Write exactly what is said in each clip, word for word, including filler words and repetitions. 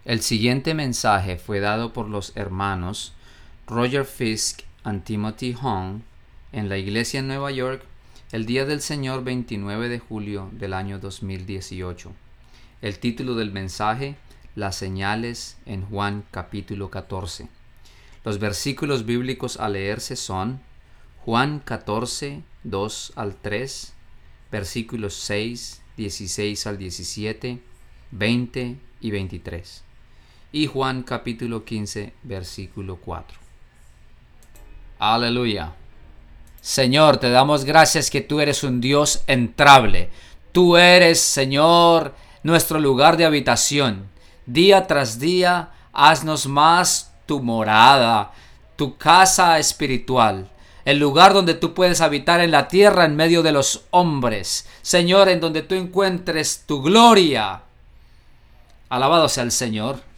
El siguiente mensaje fue dado por los hermanos Roger Fisk y Timothy Hong en la iglesia en Nueva York el día del Señor veintinueve de julio del año dos mil dieciocho. El título del mensaje: Las señales en Juan capítulo catorce. Los versículos bíblicos a leerse son Juan catorce, dos al tres, versículos seis, dieciséis al diecisiete, veinte y veintitrés. Y Juan capítulo quince, versículo cuatro. Aleluya. Señor, te damos gracias que tú eres un Dios entrable. Tú eres, Señor, nuestro lugar de habitación. Día tras día, haznos más tu morada, tu casa espiritual, el lugar donde tú puedes habitar en la tierra en medio de los hombres. Señor, en donde tú encuentres tu gloria. Alabado sea el Señor.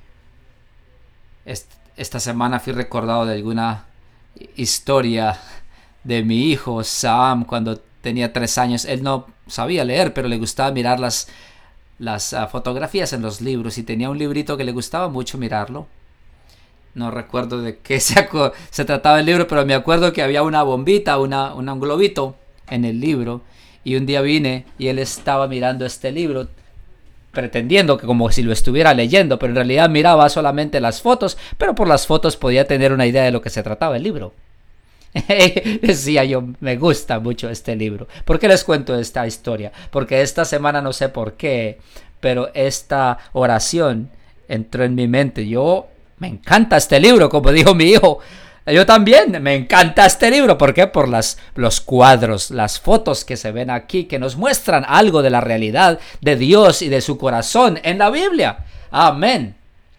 Esta semana fui recordado de alguna historia de mi hijo Sam cuando tenía tres años. Él no sabía leer, pero le gustaba mirar las, las uh, fotografías en los libros, y tenía un librito que le gustaba mucho mirarlo. No recuerdo de qué se, se trataba el libro, pero me acuerdo que había una bombita, una, una, un globito en el libro, y un día vine y él estaba mirando este libro pretendiendo que como si lo estuviera leyendo, pero en realidad miraba solamente las fotos, pero por las fotos podía tener una idea de lo que se trataba el libro. Decía yo, me gusta mucho este libro. ¿Por qué les cuento esta historia? Porque esta semana, no sé por qué, pero esta oración entró en mi mente. Yo, me encanta este libro, como dijo mi hijo. Yo también, me encanta este libro. ¿Por qué? Por las, los cuadros, las fotos que se ven aquí, que nos muestran algo de la realidad de Dios y de su corazón en la Biblia. Amén.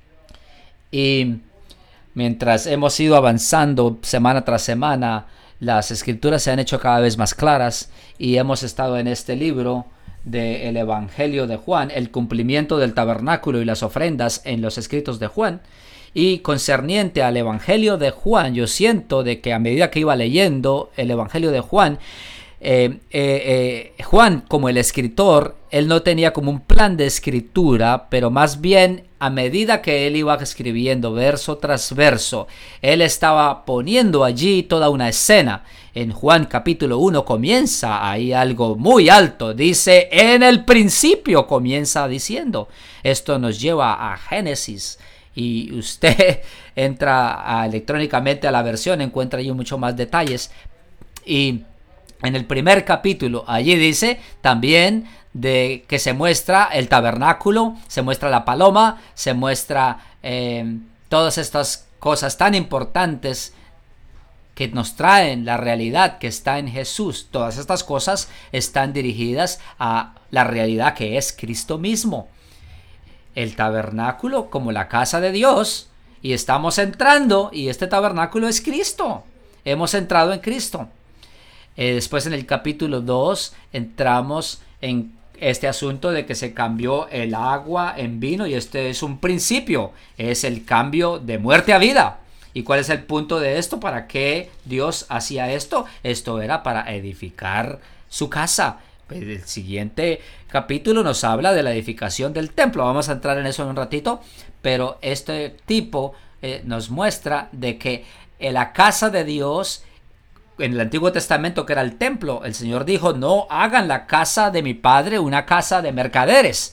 Y mientras hemos ido avanzando semana tras semana, las escrituras se han hecho cada vez más claras, y hemos estado en este libro del Evangelio de Juan, el cumplimiento del tabernáculo y las ofrendas en los escritos de Juan. Y concerniente al Evangelio de Juan, yo siento de que a medida que iba leyendo el Evangelio de Juan, eh, eh, eh, Juan, como el escritor, él no tenía como un plan de escritura, pero más bien a medida que él iba escribiendo verso tras verso, él estaba poniendo allí toda una escena. En Juan capítulo uno comienza ahí algo muy alto, dice: en el principio, comienza diciendo. Esto nos lleva a Génesis. Y usted entra a, electrónicamente a la versión, encuentra allí mucho más detalles. Y en el primer capítulo, allí dice también de que se muestra el tabernáculo, se muestra la paloma, se muestra eh, todas estas cosas tan importantes que nos traen la realidad que está en Jesús. Todas estas cosas están dirigidas a la realidad que es Cristo mismo. El tabernáculo como la casa de Dios, y estamos entrando, y este tabernáculo es Cristo. Hemos entrado en Cristo. Eh, después en el capítulo dos entramos en este asunto de que se cambió el agua en vino, y este es un principio, es el cambio de muerte a vida. ¿Y cuál es el punto de esto? ¿Para qué Dios hacía esto? Esto era para edificar su casa. El siguiente capítulo nos habla de la edificación del templo. Vamos a entrar en eso en un ratito, pero este tipo eh, nos muestra de que en la casa de Dios, en el Antiguo Testamento, que era el templo, el Señor dijo: no hagan la casa de mi padre una casa de mercaderes.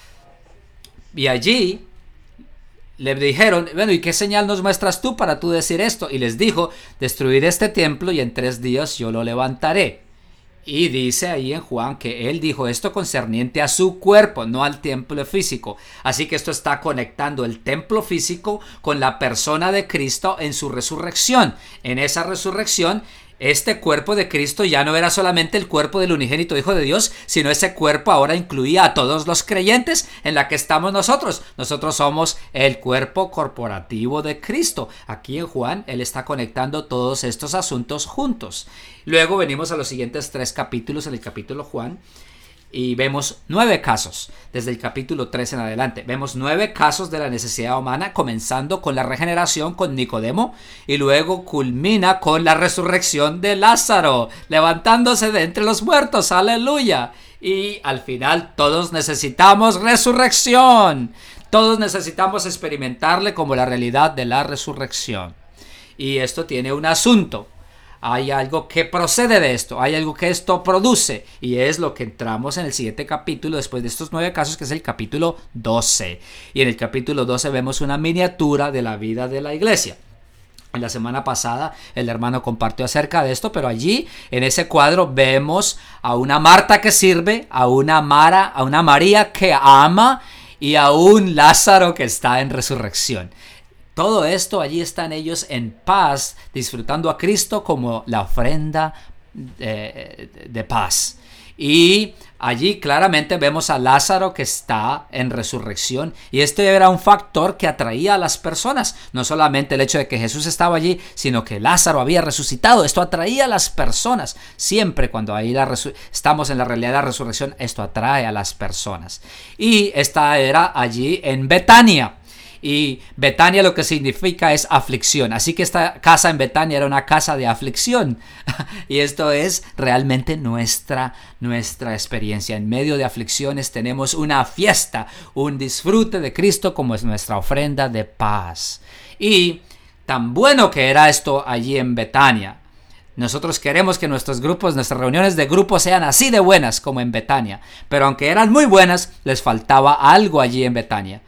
Y allí le dijeron: bueno, ¿y qué señal nos muestras tú para tú decir esto? Y les dijo: destruir este templo y en tres días yo lo levantaré. Y dice ahí en Juan que él dijo esto concerniente a su cuerpo, no al templo físico. Así que esto está conectando el templo físico con la persona de Cristo en su resurrección. En esa resurrección, este cuerpo de Cristo ya no era solamente el cuerpo del unigénito Hijo de Dios, sino ese cuerpo ahora incluía a todos los creyentes en la que estamos nosotros. Nosotros somos el cuerpo corporativo de Cristo. Aquí en Juan, él está conectando todos estos asuntos juntos. Luego venimos a los siguientes tres capítulos en el capítulo Juan, y vemos nueve casos, desde el capítulo tres en adelante. Vemos nueve casos de la necesidad humana, comenzando con la regeneración con Nicodemo, y luego culmina con la resurrección de Lázaro, levantándose de entre los muertos. ¡Aleluya! Y al final todos necesitamos resurrección. Todos necesitamos experimentarle como la realidad de la resurrección. Y esto tiene un asunto. Hay algo que procede de esto, hay algo que esto produce, y es lo que entramos en el siguiente capítulo después de estos nueve casos, que es el capítulo doce. Y en el capítulo doce vemos una miniatura de la vida de la iglesia. En la semana pasada el hermano compartió acerca de esto, pero allí en ese cuadro vemos a una Marta que sirve, a una Mara, a una María que ama y a un Lázaro que está en resurrección. Todo esto, allí están ellos en paz, disfrutando a Cristo como la ofrenda de, de paz. Y allí claramente vemos a Lázaro que está en resurrección, y este era un factor que atraía a las personas. No solamente el hecho de que Jesús estaba allí, sino que Lázaro había resucitado. Esto atraía a las personas. Siempre cuando ahí la resu- estamos en la realidad de la resurrección, esto atrae a las personas. Y esta era allí en Betania. Y Betania lo que significa es aflicción. Así que esta casa en Betania era una casa de aflicción. Y esto es realmente nuestra, nuestra experiencia. En medio de aflicciones tenemos una fiesta, un disfrute de Cristo como es nuestra ofrenda de paz. Y tan bueno que era esto allí en Betania. Nosotros queremos que nuestros grupos, nuestras reuniones de grupos sean así de buenas como en Betania. Pero aunque eran muy buenas, les faltaba algo allí en Betania.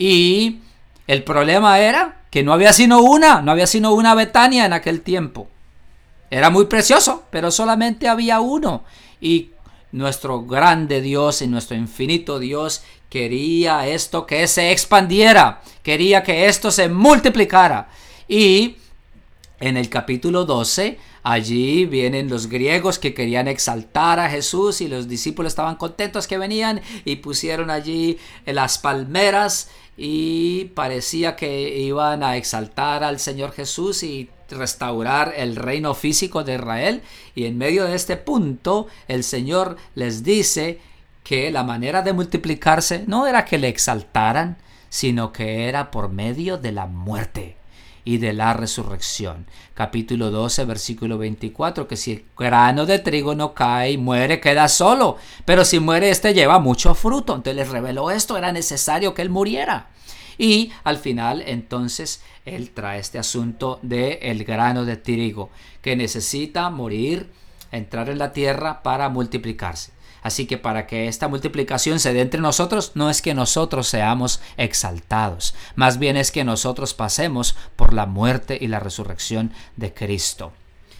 Y el problema era que no había sino una, no había sino una Betania en aquel tiempo. Era muy precioso, pero solamente había uno. Y nuestro grande Dios y nuestro infinito Dios quería esto que se expandiera, quería que esto se multiplicara. Y en el capítulo doce, allí vienen los griegos que querían exaltar a Jesús, y los discípulos estaban contentos que venían y pusieron allí las palmeras y parecía que iban a exaltar al Señor Jesús y restaurar el reino físico de Israel. Y en medio de este punto el Señor les dice que la manera de multiplicarse no era que le exaltaran, sino que era por medio de la muerte y de la resurrección. Capítulo doce, versículo veinticuatro, que si el grano de trigo no cae y muere, queda solo, pero si muere, este lleva mucho fruto. Entonces les reveló esto, era necesario que él muriera. Y al final, entonces, él trae este asunto del grano de trigo, que necesita morir, entrar en la tierra para multiplicarse. Así que para que esta multiplicación se dé entre nosotros, no es que nosotros seamos exaltados, más bien es que nosotros pasemos por la muerte y la resurrección de Cristo.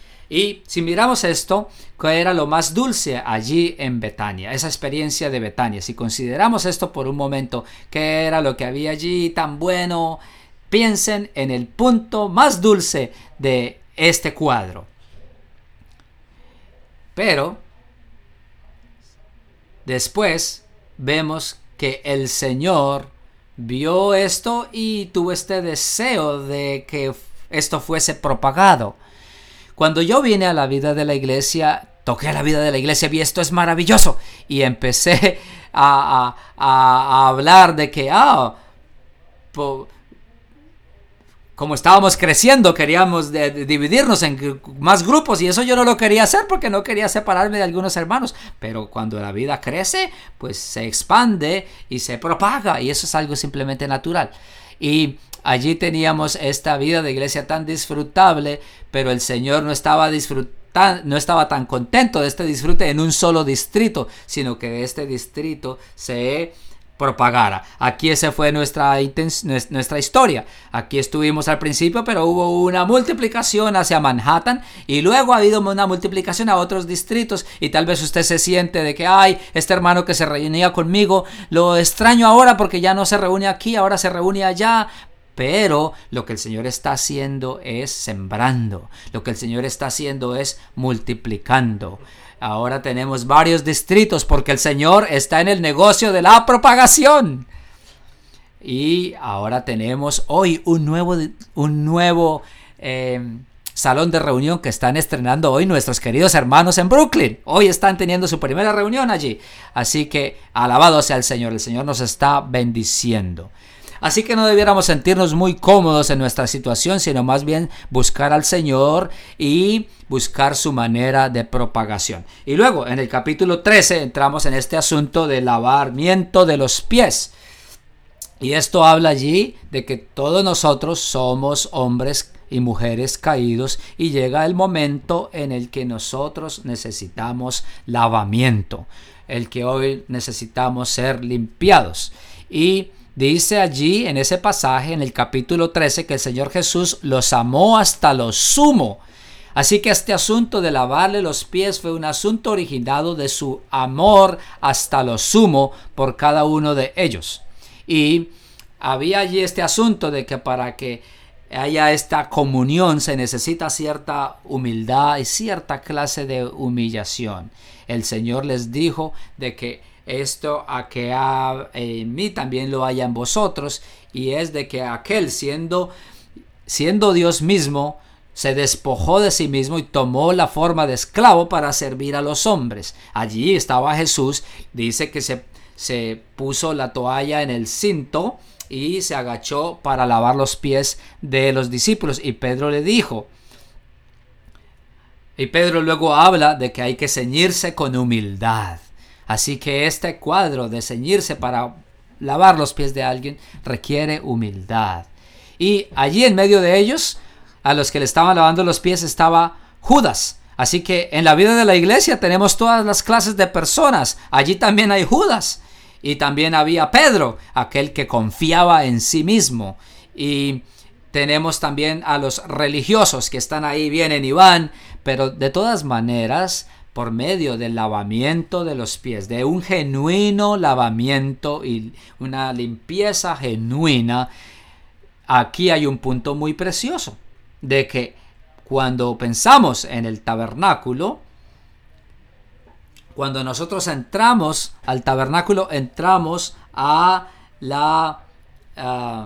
Y si miramos esto, ¿qué era lo más dulce allí en Betania? Esa experiencia de Betania. Si consideramos esto por un momento, ¿qué era lo que había allí tan bueno? Piensen en el punto más dulce de este cuadro. Pero después vemos que el Señor vio esto y tuvo este deseo de que esto fuese propagado. Cuando yo vine a la vida de la iglesia, toqué la vida de la iglesia, vi esto es maravilloso, y empecé a, a, a hablar de que ah, po, como estábamos creciendo, queríamos de, de dividirnos en más grupos, y eso yo no lo quería hacer porque no quería separarme de algunos hermanos. Pero cuando la vida crece, pues se expande y se propaga, y eso es algo simplemente natural. Y allí teníamos esta vida de iglesia tan disfrutable, pero el Señor no estaba disfrutando, no estaba tan contento de este disfrute en un solo distrito, sino que de este distrito se propagara. Aquí esa fue nuestra, nuestra historia. Aquí estuvimos al principio, pero hubo una multiplicación hacia Manhattan, y luego ha habido una multiplicación a otros distritos, y tal vez usted se siente de que, ay, este hermano que se reunía conmigo, lo extraño ahora porque ya no se reúne aquí, ahora se reúne allá. Pero lo que el Señor está haciendo es sembrando, lo que el Señor está haciendo es multiplicando. Ahora tenemos varios distritos porque el Señor está en el negocio de la propagación. Y ahora tenemos hoy un nuevo, un nuevo eh, salón de reunión que están estrenando hoy nuestros queridos hermanos en Brooklyn. Hoy están teniendo su primera reunión allí. Así que alabado sea el Señor, el Señor nos está bendiciendo. Así que no debiéramos sentirnos muy cómodos en nuestra situación, sino más bien buscar al Señor y buscar su manera de propagación. Y luego, en el capítulo trece, entramos en este asunto del lavamiento de los pies. Y esto habla allí de que todos nosotros somos hombres y mujeres caídos y llega el momento en el que nosotros necesitamos lavamiento, el que hoy necesitamos ser limpiados. Y dice allí en ese pasaje, en el capítulo trece, que el Señor Jesús los amó hasta lo sumo. Así que este asunto de lavarle los pies fue un asunto originado de su amor hasta lo sumo por cada uno de ellos. Y había allí este asunto de que para que haya esta comunión se necesita cierta humildad y cierta clase de humillación. El Señor les dijo de que esto a que ha en mí también lo haya en vosotros, y es de que aquel siendo, siendo Dios mismo se despojó de sí mismo y tomó la forma de esclavo para servir a los hombres. Allí estaba Jesús, dice que se, se puso la toalla en el cinto y se agachó para lavar los pies de los discípulos. Y Pedro le dijo, y Pedro luego habla de que hay que ceñirse con humildad. Así que este cuadro de ceñirse para lavar los pies de alguien requiere humildad. Y allí en medio de ellos, a los que le estaban lavando los pies, estaba Judas. Así que en la vida de la iglesia tenemos todas las clases de personas. Allí también hay Judas. Y también había Pedro, aquel que confiaba en sí mismo. Y tenemos también a los religiosos que están ahí, vienen y van. Pero de todas maneras, por medio del lavamiento de los pies, de un genuino lavamiento y una limpieza genuina, aquí hay un punto muy precioso. De que cuando pensamos en el tabernáculo, cuando nosotros entramos al tabernáculo, entramos a la uh,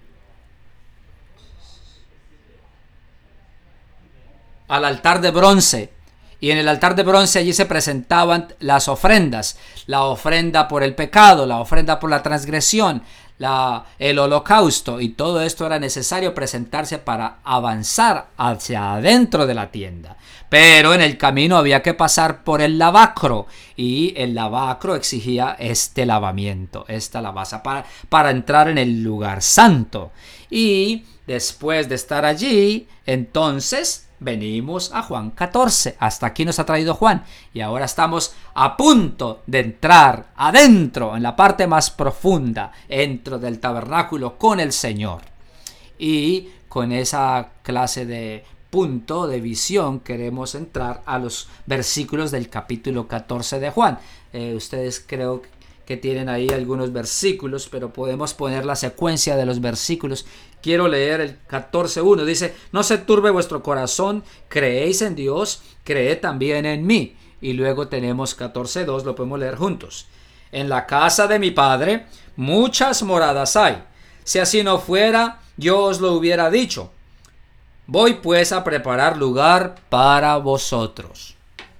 al altar de bronce. Y en el altar de bronce allí se presentaban las ofrendas, la ofrenda por el pecado, la ofrenda por la transgresión, la, el holocausto, y todo esto era necesario presentarse para avanzar hacia adentro de la tienda. Pero en el camino había que pasar por el lavacro, y el lavacro exigía este lavamiento, esta lavaza para, para entrar en el lugar santo. Y después de estar allí, entonces venimos a Juan catorce. Hasta aquí nos ha traído Juan. Y ahora estamos a punto de entrar adentro, en la parte más profunda, dentro del tabernáculo con el Señor. Y con esa clase de punto de visión queremos entrar a los versículos del capítulo catorce de Juan. Eh, ustedes creo que tienen ahí algunos versículos, pero podemos poner la secuencia de los versículos. Quiero leer el catorce uno. Dice: no se turbe vuestro corazón, creéis en Dios, creed también en mí. Y luego tenemos catorce dos, lo podemos leer juntos. En la casa de mi Padre muchas moradas hay. Si así no fuera, yo os lo hubiera dicho. Voy pues a preparar lugar para vosotros.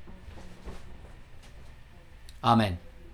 Amén.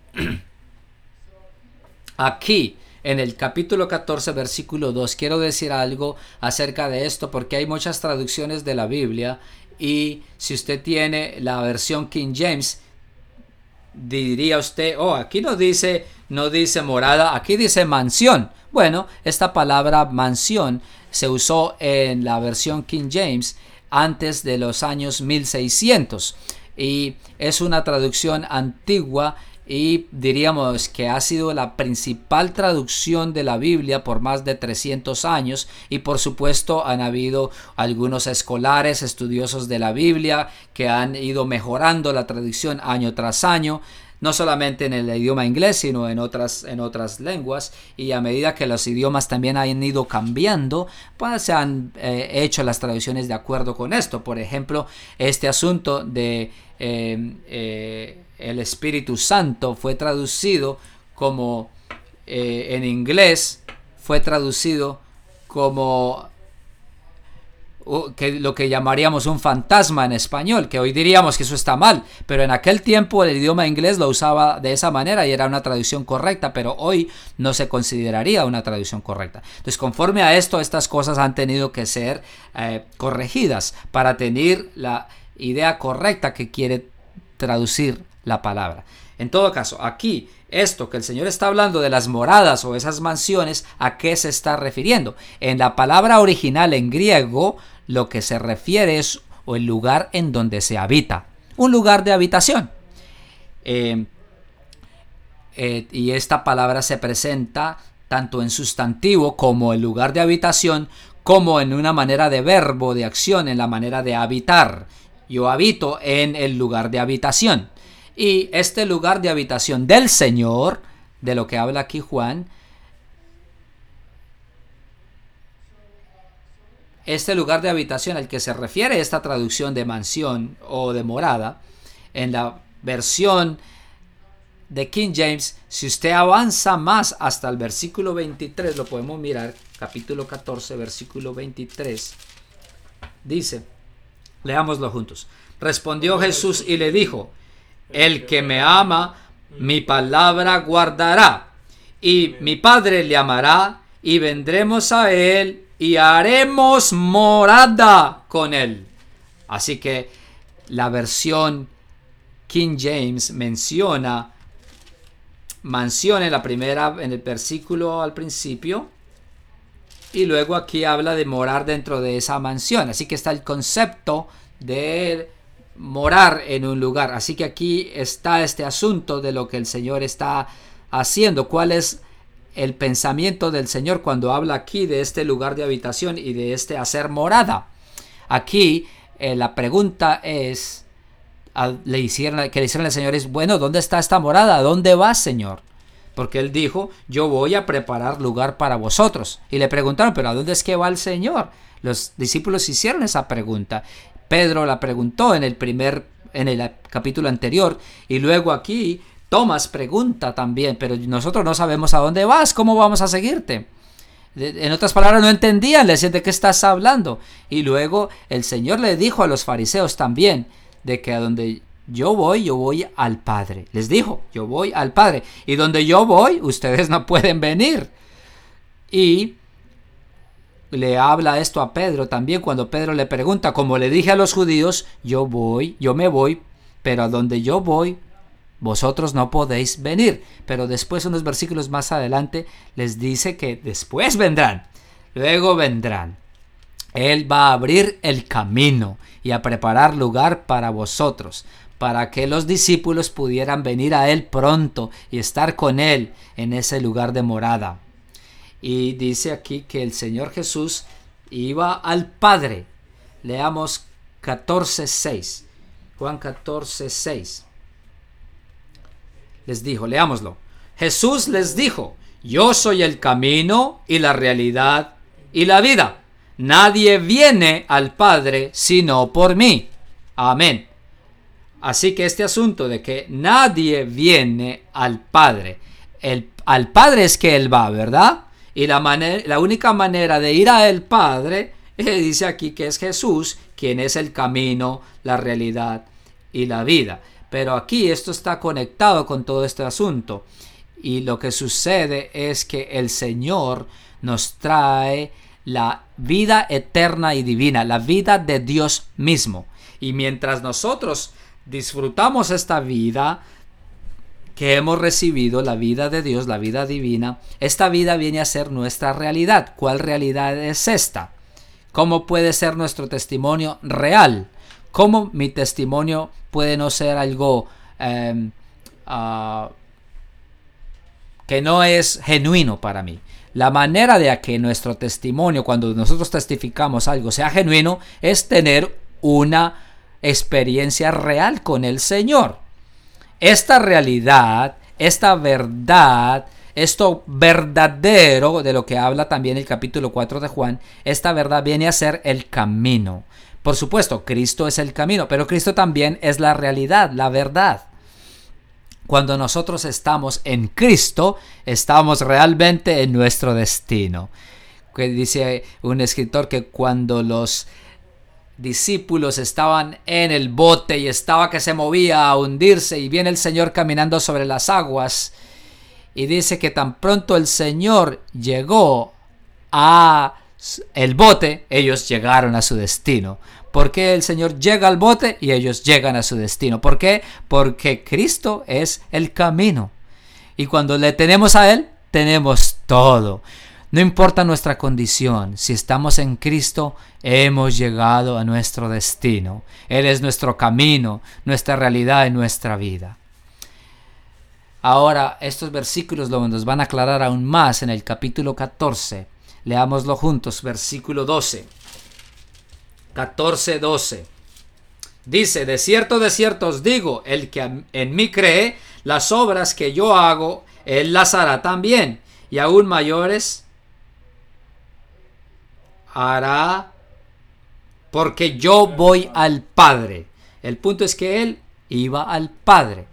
Aquí, en el capítulo catorce, versículo dos, quiero decir algo acerca de esto, porque hay muchas traducciones de la Biblia, y si usted tiene la versión King James, diría usted, oh, aquí no dice, no dice morada, aquí dice mansión. Bueno, esta palabra mansión se usó en la versión King James antes de los años mil seiscientos, y es una traducción antigua, y diríamos que ha sido la principal traducción de la Biblia por más de trescientos años. Y por supuesto han habido algunos escolares, estudiosos de la Biblia, que han ido mejorando la traducción año tras año, no solamente en el idioma inglés, sino en otras, en otras lenguas. Y a medida que los idiomas también han ido cambiando, pues se han eh, hecho las traducciones de acuerdo con esto. Por ejemplo, este asunto de eh, eh, el Espíritu Santo fue traducido como eh, en inglés fue traducido como uh, que lo que llamaríamos un fantasma en español, que hoy diríamos que eso está mal, pero en aquel tiempo el idioma inglés lo usaba de esa manera y era una traducción correcta, pero hoy no se consideraría una traducción correcta. Entonces, conforme a esto, estas cosas han tenido que ser eh, corregidas para tener la idea correcta que quiere traducir la palabra. En todo caso, aquí, esto que el Señor está hablando de las moradas o esas mansiones, ¿a qué se está refiriendo? En la palabra original en griego, lo que se refiere es o el lugar en donde se habita, un lugar de habitación. Eh, eh, y esta palabra se presenta tanto en sustantivo como en lugar de habitación, como en una manera de verbo, de acción, en la manera de habitar. Yo habito en el lugar de habitación. Y este lugar de habitación del Señor, de lo que habla aquí Juan, este lugar de habitación al que se refiere esta traducción de mansión o de morada, en la versión de King James, si usted avanza más hasta el versículo veintitrés, lo podemos mirar, capítulo catorce, versículo veintitrés, dice, leámoslo juntos. Respondió Jesús y le dijo, el que me ama, mi palabra guardará, y mi Padre le amará, y vendremos a él, y haremos morada con él. Así que la versión King James menciona mansión en la primera, en el versículo al principio, y luego aquí habla de morar dentro de esa mansión. Así que está el concepto de morar en un lugar. Así que aquí está este asunto de lo que el Señor está haciendo. ¿Cuál es el pensamiento del Señor cuando habla aquí de este lugar de habitación y de este hacer morada? Aquí eh, la pregunta es, a, le hicieron, que le hicieron al Señor es, bueno, ¿dónde está esta morada? ¿A dónde vas, Señor? Porque Él dijo, yo voy a preparar lugar para vosotros. Y le preguntaron, ¿pero a dónde es que va el Señor? Los discípulos hicieron esa pregunta. Pedro la preguntó en el primer, en el capítulo anterior, y luego aquí Tomás pregunta también, pero nosotros no sabemos a dónde vas, ¿cómo vamos a seguirte? En otras palabras, no entendían, le decían, ¿de qué estás hablando? Y luego el Señor le dijo a los fariseos también, de que a donde yo voy, yo voy al Padre. Les dijo, yo voy al Padre, y donde yo voy, ustedes no pueden venir. Y le habla esto a Pedro también cuando Pedro le pregunta, como le dije a los judíos, yo voy, yo me voy, pero a donde yo voy, vosotros no podéis venir. Pero después, unos versículos más adelante, les dice que después vendrán, luego vendrán. Él va a abrir el camino y a preparar lugar para vosotros, para que los discípulos pudieran venir a Él pronto y estar con Él en ese lugar de morada. Y dice aquí que el Señor Jesús iba al Padre. Leamos catorce seis. Juan catorce seis. Les dijo, leámoslo. Jesús les dijo, yo soy el camino y la realidad y la vida. Nadie viene al Padre sino por mí. Amén. Así que este asunto de que nadie viene al Padre, el, al Padre es que Él va, ¿verdad? Y la, manera, la única manera de ir al Padre, eh, dice aquí que es Jesús, quien es el camino, la realidad y la vida. Pero aquí esto está conectado con todo este asunto. Y lo que sucede es que el Señor nos trae la vida eterna y divina, la vida de Dios mismo. Y mientras nosotros disfrutamos esta vida que hemos recibido, la vida de Dios, la vida divina, esta vida viene a ser nuestra realidad. ¿Cuál realidad es esta? ¿Cómo puede ser nuestro testimonio real? ¿Cómo mi testimonio puede no ser algo eh, uh, que no es genuino para mí? La manera de que nuestro testimonio, cuando nosotros testificamos algo, sea genuino, es tener una experiencia real con el Señor. Esta realidad, esta verdad, esto verdadero, de lo que habla también el capítulo cuatro de Juan, esta verdad viene a ser el camino. Por supuesto, Cristo es el camino, pero Cristo también es la realidad, la verdad. Cuando nosotros estamos en Cristo, estamos realmente en nuestro destino. Que dice un escritor que cuando los discípulos estaban en el bote y estaba que se movía a hundirse, y viene el Señor caminando sobre las aguas, y dice que tan pronto el Señor llegó a el bote, ellos llegaron a su destino, ¿Por qué el Señor llega al bote y ellos llegan a su destino? ¿Por qué? Porque Cristo es el camino. Y cuando le tenemos a Él, tenemos todo. No importa nuestra condición, si estamos en Cristo, hemos llegado a nuestro destino. Él es nuestro camino, nuestra realidad y nuestra vida. Ahora, estos versículos nos van a aclarar aún más en el capítulo catorce. Leámoslo juntos, versículo doce. catorce, doce. Dice, de cierto, de cierto os digo, el que en mí cree, las obras que yo hago, él las hará también, y aún mayores hará, porque yo voy al Padre. El punto es que él iba al Padre.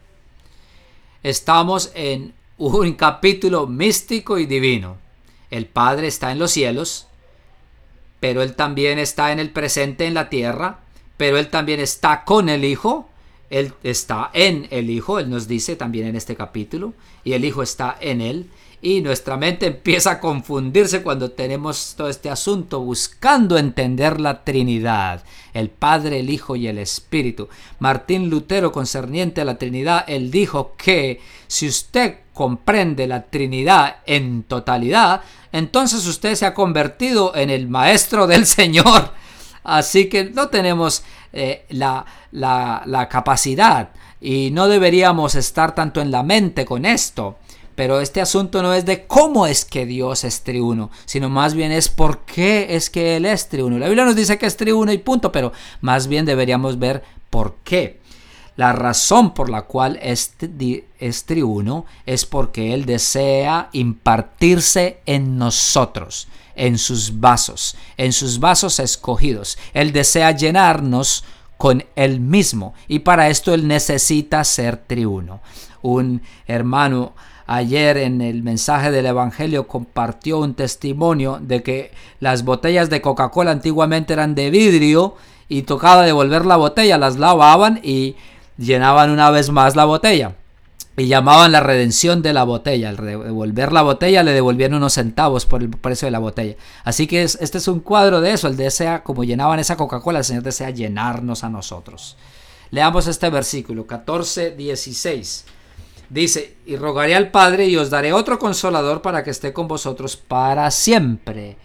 Estamos en un capítulo místico y divino. El Padre está en los cielos, pero Él también está en el presente en la tierra, pero Él también está con el Hijo, Él está en el Hijo, Él nos dice también en este capítulo, y el Hijo está en Él, y nuestra mente empieza a confundirse cuando tenemos todo este asunto, buscando entender la Trinidad, el Padre, el Hijo y el Espíritu. Martín Lutero, concerniente a la Trinidad, él dijo que si usted comprende la Trinidad en totalidad, entonces usted se ha convertido en el maestro del Señor. Así que no tenemos eh, la, la, la capacidad y no deberíamos estar tanto en la mente con esto. Pero este asunto no es de cómo es que Dios es triuno, sino más bien es por qué es que Él es triuno. La Biblia nos dice que es triuno y punto, pero más bien deberíamos ver por qué. La razón por la cual es, es triuno es porque Él desea impartirse en nosotros, en sus vasos, en sus vasos escogidos. Él desea llenarnos con Él mismo y para esto Él necesita ser triuno. Un hermano ayer en el mensaje del Evangelio compartió un testimonio de que las botellas de Coca-Cola antiguamente eran de vidrio y tocaba devolver la botella, las lavaban y llenaban una vez más la botella y llamaban la redención de la botella. Al devolver la botella le devolvían unos centavos por el precio de la botella. Así que es, este es un cuadro de eso. Él desea, como llenaban esa Coca-Cola, el Señor desea llenarnos a nosotros. Leamos este versículo catorce, dieciséis. Dice, y rogaré al Padre y os daré otro consolador para que esté con vosotros para siempre.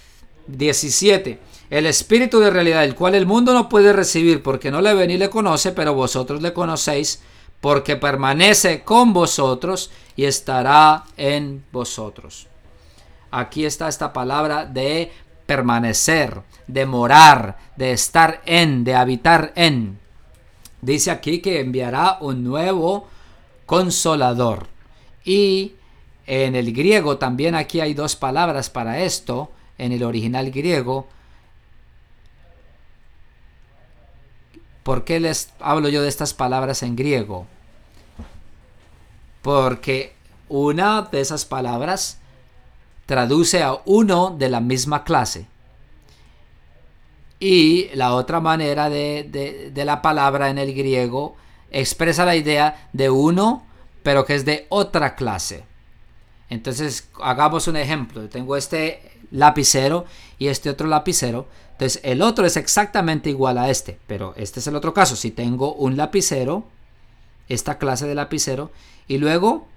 diecisiete. El Espíritu de realidad, el cual el mundo no puede recibir porque no le ve ni le conoce, pero vosotros le conocéis porque permanece con vosotros y estará en vosotros. Aquí está esta palabra de permanecer, de morar, de estar en, de habitar en. Dice aquí que enviará un nuevo consolador. Y en el griego también aquí hay dos palabras para esto, en el original griego. ¿Por qué les hablo yo de estas palabras en griego? Porque una de esas palabras traduce a uno de la misma clase. Y la otra manera de, de, de la palabra en el griego expresa la idea de uno, pero que es de otra clase. Entonces, hagamos un ejemplo. Tengo este lapicero y este otro lapicero. Entonces, el otro es exactamente igual a este, pero este es el otro caso. Si tengo un lapicero, esta clase de lapicero, y luego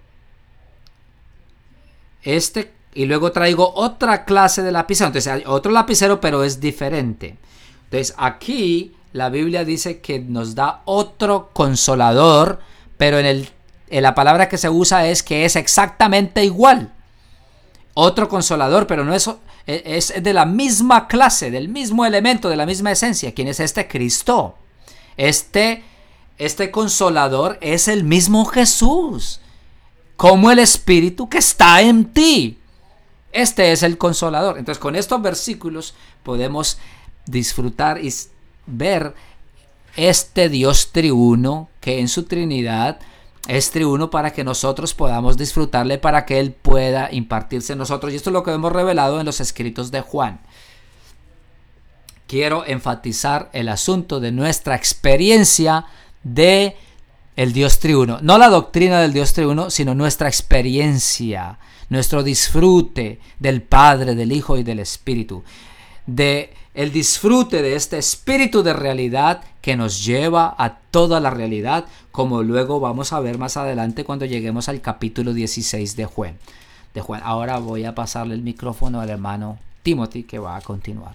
este, y luego traigo otra clase de lapicero. Entonces, hay otro lapicero, pero es diferente. Entonces, aquí la Biblia dice que nos da otro consolador, pero en, el, en la palabra que se usa es que es exactamente igual. Otro consolador, pero no es, es de la misma clase, del mismo elemento, de la misma esencia. ¿Quién es este? Cristo. Este, este consolador es el mismo Jesús, como el Espíritu que está en ti. Este es el consolador. Entonces, con estos versículos podemos disfrutar y ver este Dios triuno que en su Trinidad es triuno para que nosotros podamos disfrutarle, para que Él pueda impartirse en nosotros. Y esto es lo que hemos revelado en los escritos de Juan. Quiero enfatizar el asunto de nuestra experiencia de el Dios triuno. No la doctrina del Dios triuno, sino nuestra experiencia, nuestro disfrute del Padre, del Hijo y del Espíritu. de el disfrute de este espíritu de realidad que nos lleva a toda la realidad, como luego vamos a ver más adelante cuando lleguemos al capítulo dieciséis de Juan. De Juan. Ahora voy a pasarle el micrófono al hermano Timothy, que va a continuar.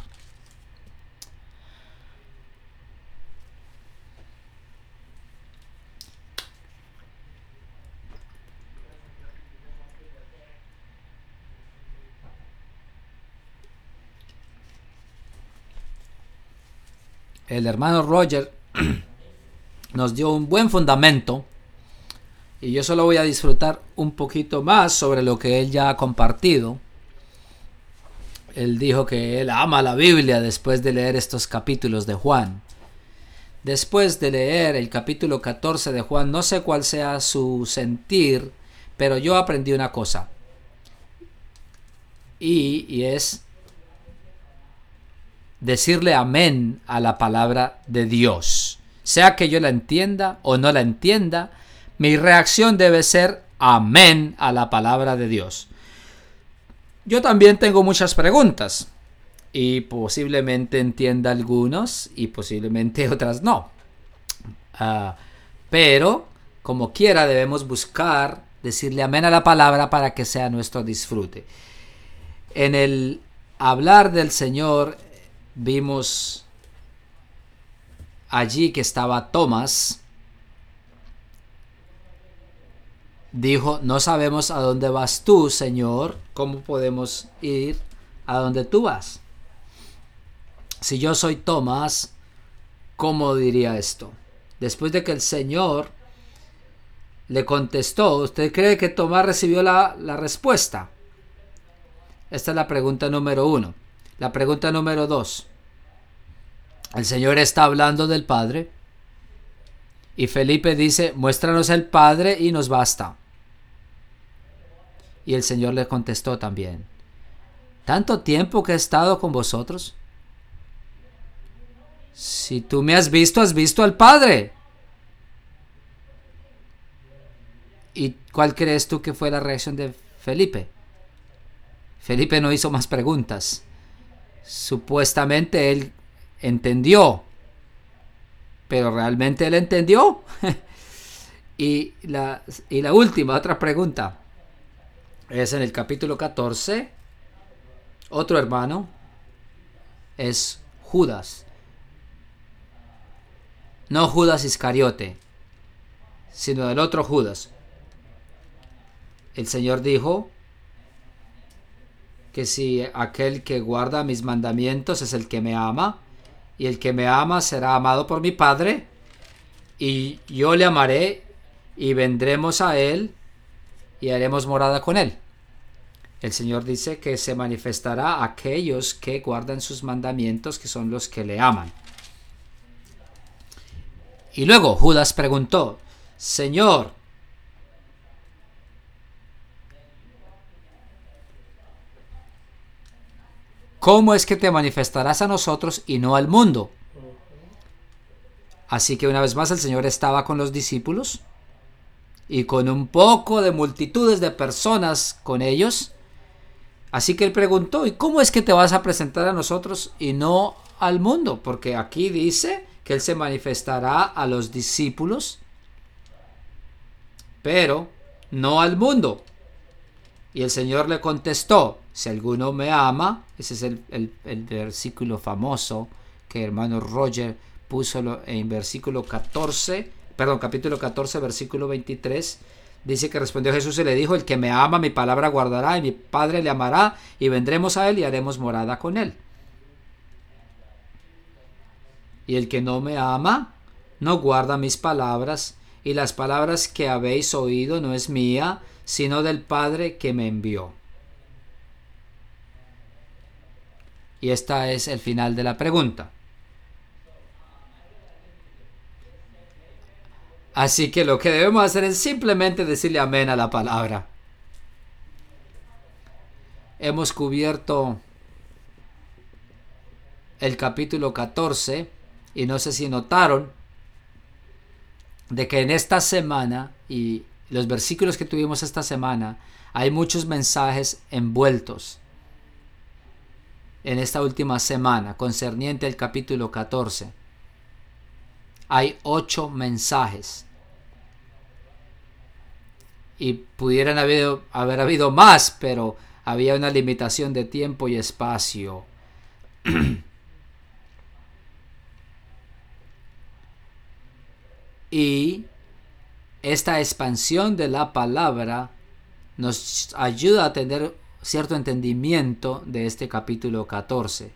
El hermano Roger nos dio un buen fundamento y yo solo voy a disfrutar un poquito más sobre lo que él ya ha compartido. Él dijo que él ama la Biblia después de leer estos capítulos de Juan. Después de leer el capítulo catorce de Juan, no sé cuál sea su sentir, pero yo aprendí una cosa. Y, y es decirle amén a la palabra de Dios. Sea que yo la entienda o no la entienda, mi reacción debe ser amén a la palabra de Dios. Yo también tengo muchas preguntas y posiblemente entienda algunos y posiblemente otras no. Uh, pero como quiera debemos buscar decirle amén a la palabra para que sea nuestro disfrute. En el hablar del Señor vimos allí que estaba Tomás. Dijo, no sabemos a dónde vas tú, Señor. ¿Cómo podemos ir a donde tú vas? Si yo soy Tomás, ¿cómo diría esto? Después de que el Señor le contestó, ¿usted cree que Tomás recibió la, la respuesta? Esta es la pregunta número uno. La pregunta número dos. El Señor está hablando del Padre y Felipe dice, muéstranos el Padre y nos basta. Y el Señor le contestó también, ¿tanto tiempo que he estado con vosotros? Si tú me has visto, has visto al Padre. ¿Y cuál crees tú que fue la reacción de Felipe? Felipe no hizo más preguntas. Supuestamente él entendió, pero realmente él entendió. y, la, y la última, otra pregunta, es en el capítulo catorce. Otro hermano es Judas. No Judas Iscariote, sino el otro Judas. El Señor dijo que si aquel que guarda mis mandamientos es el que me ama, y el que me ama será amado por mi Padre, y yo le amaré, y vendremos a él, y haremos morada con él. El Señor dice que se manifestará a aquellos que guardan sus mandamientos, que son los que le aman. Y luego Judas preguntó, Señor, ¿cómo es que te manifestarás a nosotros y no al mundo? Así que una vez más el Señor estaba con los discípulos y con un poco de multitudes de personas con ellos. Así que él preguntó, ¿y cómo es que te vas a presentar a nosotros y no al mundo? Porque aquí dice que él se manifestará a los discípulos, pero no al mundo. Y el Señor le contestó, si alguno me ama, ese es el, el, el versículo famoso que el hermano Roger puso en versículo catorce, perdón, capítulo catorce, versículo veintitrés, dice que respondió Jesús y le dijo, el que me ama, mi palabra guardará, y mi Padre le amará, y vendremos a él y haremos morada con él. Y el que no me ama, no guarda mis palabras, y las palabras que habéis oído no es mía, sino del Padre que me envió. Y esta es el final de la pregunta. Así que lo que debemos hacer es simplemente decirle amén a la palabra. Hemos cubierto el capítulo catorce y no sé si notaron de que en esta semana y los versículos que tuvimos esta semana hay muchos mensajes envueltos. en esta última semana concerniente al capítulo catorce. Hay ocho mensajes. Y pudieran haber, haber habido más, pero había una limitación de tiempo y espacio. Y esta expansión de la palabra nos ayuda a tener cierto entendimiento de este capítulo catorce.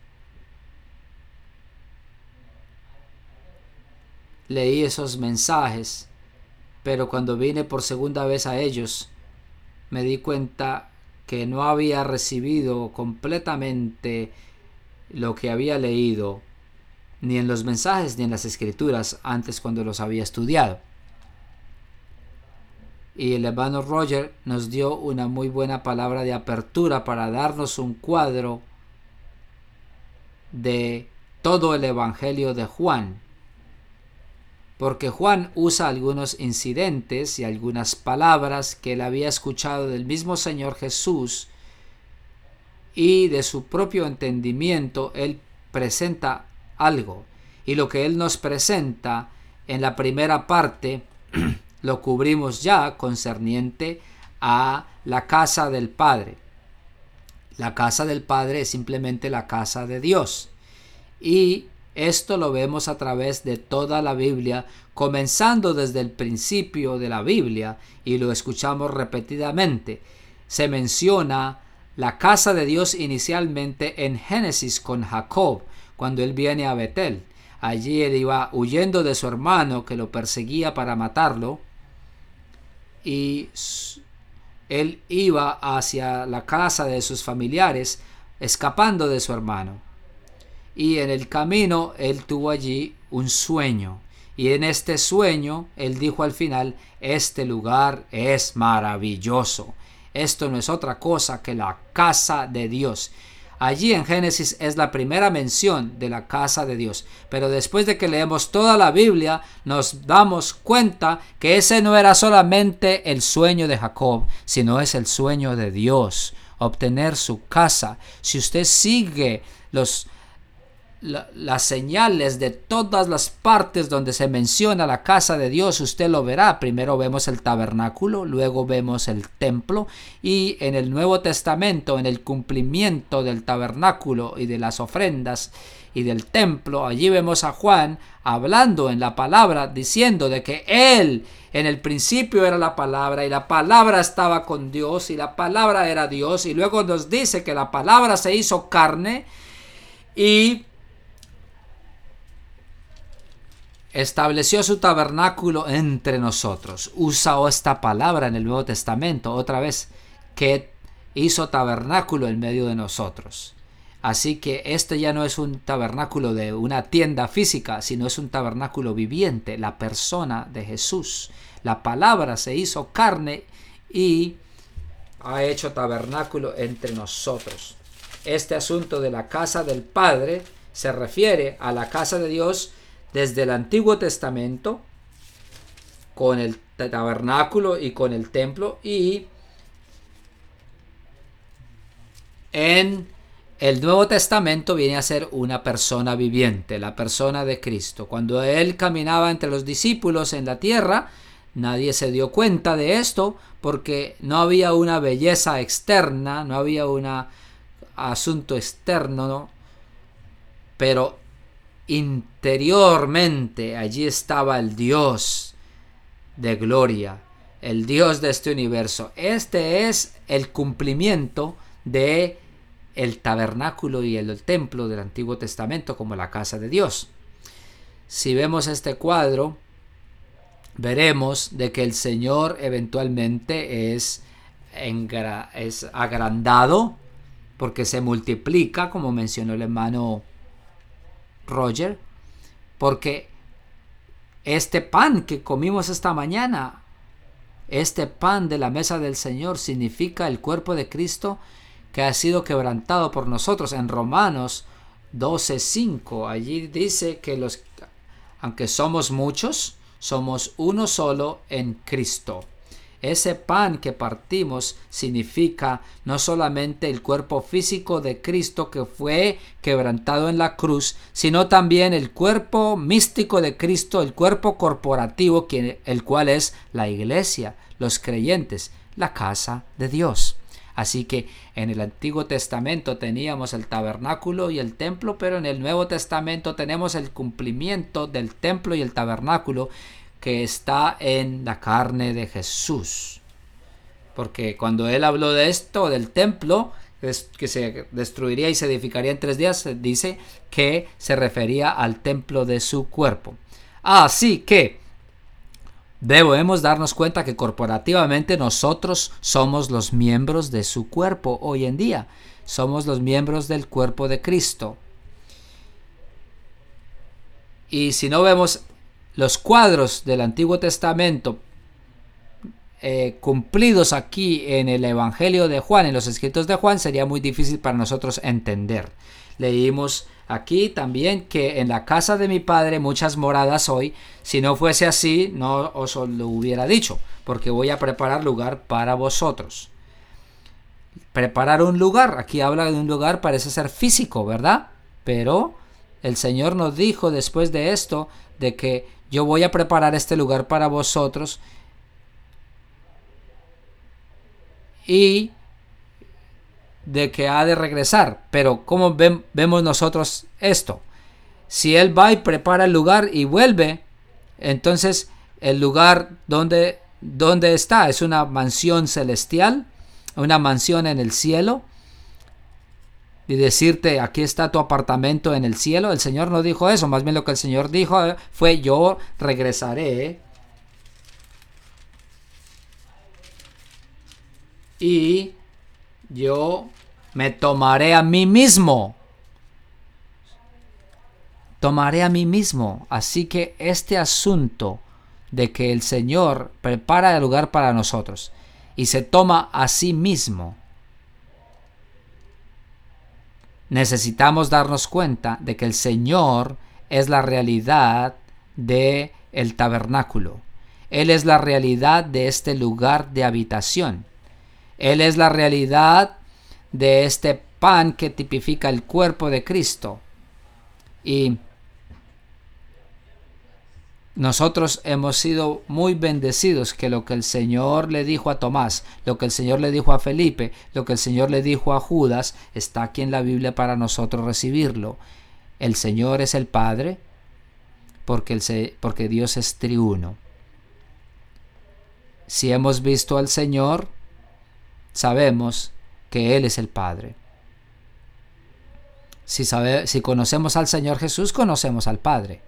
Leí esos mensajes, pero cuando vine por segunda vez a ellos, me di cuenta que no había recibido completamente lo que había leído, ni en los mensajes ni en las escrituras antes cuando los había estudiado. Y el hermano Roger nos dio una muy buena palabra de apertura para darnos un cuadro de todo el Evangelio de Juan. Porque Juan usa algunos incidentes y algunas palabras que él había escuchado del mismo Señor Jesús, y de su propio entendimiento él presenta algo. Y lo que él nos presenta en la primera parte lo cubrimos ya concerniente a la casa del Padre. La casa del Padre es simplemente la casa de Dios. Y esto lo vemos a través de toda la Biblia, comenzando desde el principio de la Biblia, y lo escuchamos repetidamente. Se menciona la casa de Dios inicialmente en Génesis con Jacob, cuando él viene a Betel. Allí él iba huyendo de su hermano que lo perseguía para matarlo, y él iba hacia la casa de sus familiares, escapando de su hermano. Y en el camino él tuvo allí un sueño, y en este sueño él dijo al final: este lugar es maravilloso, esto no es otra cosa que la casa de Dios. Allí en Génesis es la primera mención de la casa de Dios, pero después de que leemos toda la Biblia nos damos cuenta que ese no era solamente el sueño de Jacob, sino es el sueño de Dios, obtener su casa. Si usted sigue los La, las señales de todas las partes donde se menciona la casa de Dios, usted lo verá. Primero vemos el tabernáculo, luego vemos el templo, y en el Nuevo Testamento, en el cumplimiento del tabernáculo y de las ofrendas y del templo, allí vemos a Juan hablando en la palabra, diciendo de que él en el principio era la palabra, y la palabra estaba con Dios, y la palabra era Dios. Y luego nos dice que la palabra se hizo carne y estableció su tabernáculo entre nosotros. Usa esta palabra en el Nuevo Testamento otra vez, que hizo tabernáculo en medio de nosotros. Así que este ya no es un tabernáculo de una tienda física, sino es un tabernáculo viviente, la persona de Jesús. La palabra se hizo carne y ha hecho tabernáculo entre nosotros. Este asunto de la casa del Padre se refiere a la casa de Dios desde el Antiguo Testamento, con el tabernáculo y con el templo, y en el Nuevo Testamento viene a ser una persona viviente, la persona de Cristo. Cuando él caminaba entre los discípulos en la tierra, nadie se dio cuenta de esto porque no había una belleza externa, no había un asunto externo, ¿no? Pero interiormente allí estaba el Dios de gloria, el Dios de este universo. Este es el cumplimiento de el tabernáculo y el templo del Antiguo Testamento como la casa de Dios. Si vemos este cuadro, veremos de que el Señor eventualmente es, engra- es agrandado, porque se multiplica, como mencionó el hermano Roger, porque este pan que comimos esta mañana, este pan de la mesa del Señor, significa el cuerpo de Cristo que ha sido quebrantado por nosotros. En Romanos doce cinco, allí dice que los, aunque somos muchos, somos uno solo en Cristo. Ese pan que partimos significa no solamente el cuerpo físico de Cristo que fue quebrantado en la cruz, sino también el cuerpo místico de Cristo, el cuerpo corporativo, el cual es la iglesia, los creyentes, la casa de Dios. Así que en el Antiguo Testamento teníamos el tabernáculo y el templo, pero en el Nuevo Testamento tenemos el cumplimiento del templo y el tabernáculo que está en la carne de Jesús. Porque cuando él habló de esto, del templo, que se destruiría y se edificaría en tres días, dice que se refería al templo de su cuerpo. Así que debemos darnos cuenta que corporativamente nosotros somos los miembros de su cuerpo hoy en día. Somos los miembros del cuerpo de Cristo. Y si no vemos los cuadros del Antiguo Testamento eh, cumplidos aquí en el Evangelio de Juan, en los escritos de Juan, sería muy difícil para nosotros entender. Leímos aquí también que en la casa de mi Padre muchas moradas hoy. Si no fuese así, no os lo hubiera dicho, porque voy a preparar lugar para vosotros. Preparar un lugar, aquí habla de un lugar, parece ser físico, ¿verdad? Pero el Señor nos dijo después de esto, de que yo voy a preparar este lugar para vosotros, y de que ha de regresar. Pero ¿cómo ve, vemos nosotros esto? Si Él va y prepara el lugar y vuelve, entonces el lugar donde, donde está es una mansión celestial, una mansión en el cielo, y decirte aquí está tu apartamento en el cielo. El Señor no dijo eso, más bien lo que el Señor dijo fue: yo regresaré y yo me tomaré a mí mismo. Tomaré a mí mismo. Así que este asunto de que el Señor prepara el lugar para nosotros y se toma a sí mismo, necesitamos darnos cuenta de que el Señor es la realidad de el tabernáculo. Él es la realidad de este lugar de habitación. Él es la realidad de este pan que tipifica el cuerpo de Cristo. Y nosotros hemos sido muy bendecidos que lo que el Señor le dijo a Tomás, lo que el Señor le dijo a Felipe, lo que el Señor le dijo a Judas, está aquí en la Biblia para nosotros recibirlo. El Señor es el Padre, porque, el, porque Dios es triuno. Si hemos visto al Señor, sabemos que Él es el Padre. Si, sabe, si conocemos al Señor Jesús, conocemos al Padre.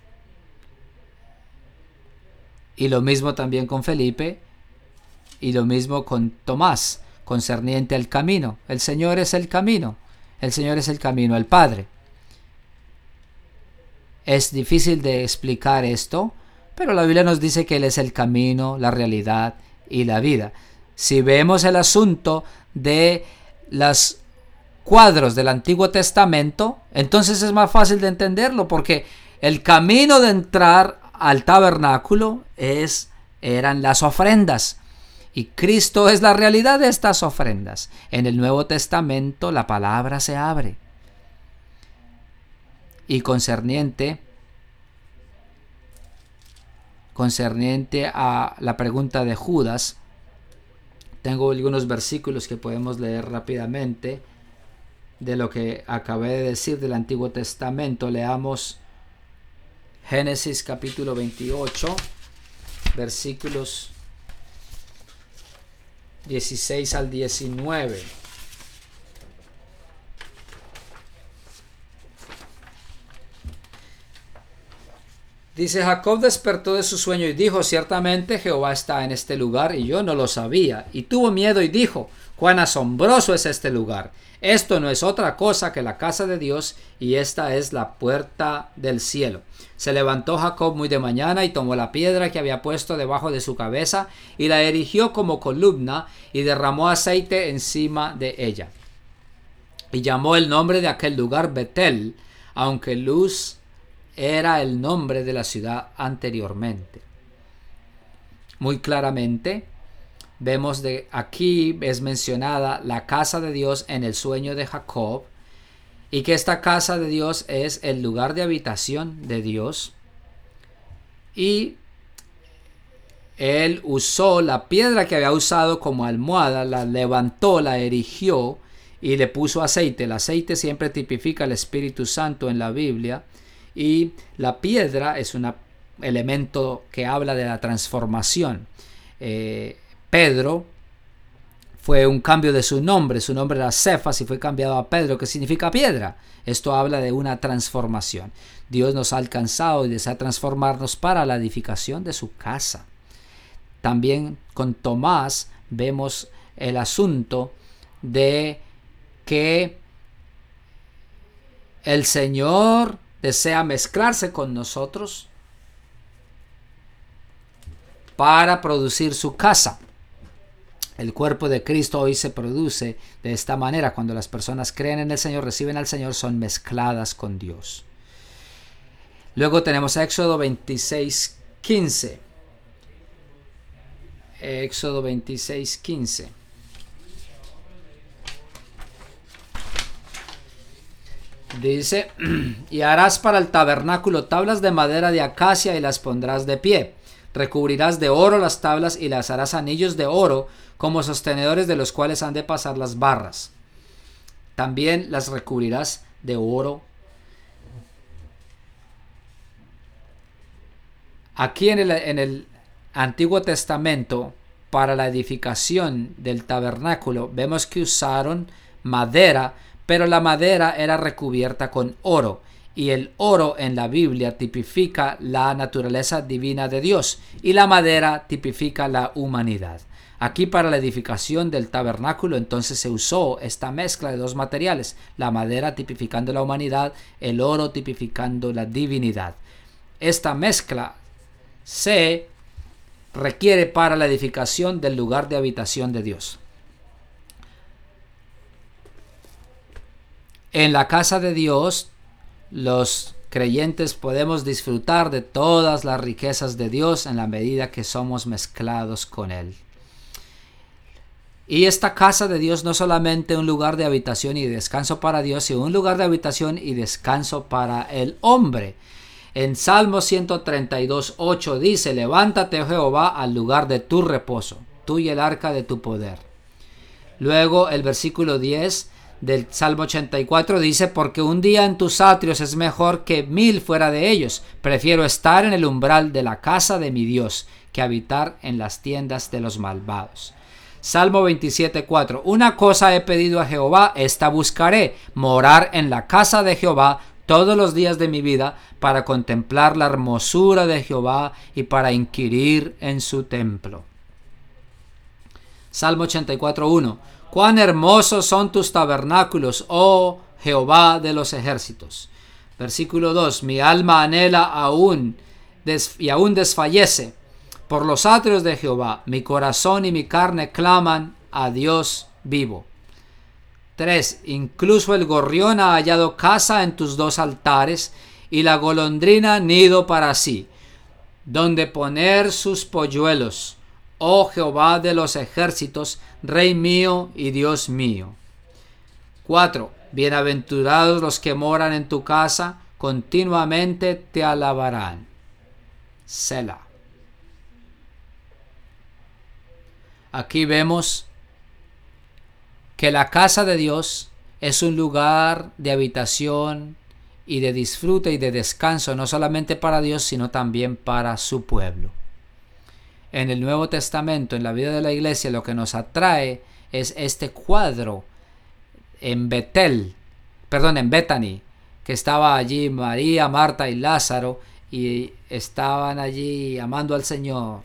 Y lo mismo también con Felipe, y lo mismo con Tomás, concerniente al camino. El Señor es el camino, el Señor es el camino, el Padre. Es difícil de explicar esto, pero la Biblia nos dice que Él es el camino, la realidad y la vida. Si vemos el asunto de los cuadros del Antiguo Testamento, entonces es más fácil de entenderlo, porque el camino de entrar al tabernáculo es, eran las ofrendas, y Cristo es la realidad de estas ofrendas. En el Nuevo Testamento la palabra se abre, y concerniente concerniente a la pregunta de Judas, tengo algunos versículos que podemos leer rápidamente de lo que acabé de decir del Antiguo Testamento. Leamos Génesis capítulo veintiocho, versículos dieciséis al diecinueve. Dice: Jacob despertó de su sueño y dijo: ciertamente Jehová está en este lugar, y yo no lo sabía. Y tuvo miedo y dijo: cuán asombroso es este lugar. Esto no es otra cosa que la casa de Dios, y esta es la puerta del cielo. Se levantó Jacob muy de mañana y tomó la piedra que había puesto debajo de su cabeza y la erigió como columna y derramó aceite encima de ella. Y llamó el nombre de aquel lugar Betel, aunque Luz era el nombre de la ciudad anteriormente. Muy claramente, vemos de aquí es mencionada la casa de Dios en el sueño de Jacob, y que esta casa de Dios es el lugar de habitación de Dios, y él usó la piedra que había usado como almohada, la levantó, la erigió y le puso aceite. El aceite siempre tipifica el Espíritu Santo en la Biblia, y la piedra es un elemento que habla de la transformación. Eh, Pedro fue un cambio de su nombre, su nombre era Cefas y fue cambiado a Pedro, que significa piedra. Esto habla de una transformación. Dios nos ha alcanzado y desea transformarnos para la edificación de su casa. También con Tomás vemos el asunto de que el Señor desea mezclarse con nosotros para producir su casa. El cuerpo de Cristo hoy se produce de esta manera. Cuando las personas creen en el Señor, reciben al Señor, son mezcladas con Dios. Luego tenemos Éxodo veintiséis quince. Éxodo veintiséis quince. Dice: y harás para el tabernáculo tablas de madera de acacia y las pondrás de pie. Recubrirás de oro las tablas y las harás anillos de oro como sostenedores, de los cuales han de pasar las barras. También las recubrirás de oro. Aquí en el, en el Antiguo Testamento, para la edificación del tabernáculo, vemos que usaron madera, pero la madera era recubierta con oro. Y el oro en la Biblia tipifica la naturaleza divina de Dios, y la madera tipifica la humanidad. Aquí para la edificación del tabernáculo entonces se usó esta mezcla de dos materiales, la madera tipificando la humanidad, el oro tipificando la divinidad. Esta mezcla se requiere para la edificación del lugar de habitación de Dios. En la casa de Dios, los creyentes podemos disfrutar de todas las riquezas de Dios en la medida que somos mezclados con Él. Y esta casa de Dios no solamente un lugar de habitación y descanso para Dios, sino un lugar de habitación y descanso para el hombre. En Salmo ciento treinta y dos, ocho dice: levántate, oh Jehová, al lugar de tu reposo, tú y el arca de tu poder. Luego el versículo diez del Salmo ochenta y cuatro dice: porque un día en tus atrios es mejor que mil fuera de ellos. Prefiero estar en el umbral de la casa de mi Dios que habitar en las tiendas de los malvados. Salmo veintisiete, cuatro. Una cosa he pedido a Jehová, esta buscaré: morar en la casa de Jehová todos los días de mi vida, para contemplar la hermosura de Jehová y para inquirir en su templo. Salmo ochenta y cuatro, uno. Cuán hermosos son tus tabernáculos, oh Jehová de los ejércitos. Versículo dos. Mi alma anhela aún des- y aún desfallece por los atrios de Jehová. Mi corazón y mi carne claman a Dios vivo. tres. Incluso el gorrión ha hallado casa en tus dos altares, y la golondrina nido para sí, donde poner sus polluelos. Oh Jehová de los ejércitos, Rey mío y Dios mío. cuatro. Bienaventurados los que moran en tu casa, continuamente te alabarán. Selah. Aquí vemos que la casa de Dios es un lugar de habitación y de disfrute y de descanso, no solamente para Dios, sino también para su pueblo. En el Nuevo Testamento, en la vida de la iglesia, lo que nos atrae es este cuadro en Betel, perdón, en Bethany, que estaba allí María, Marta y Lázaro, y estaban allí amando al Señor.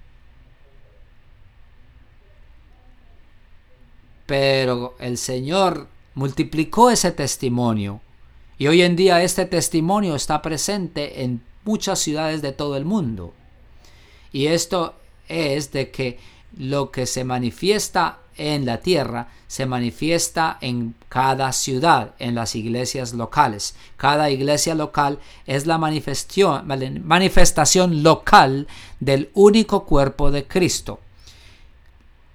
Pero el Señor multiplicó ese testimonio, y hoy en día este testimonio está presente en muchas ciudades de todo el mundo. Y esto es de que lo que se manifiesta en la tierra se manifiesta en cada ciudad, en las iglesias locales. Cada iglesia local es la manifestación, manifestación local del único cuerpo de Cristo.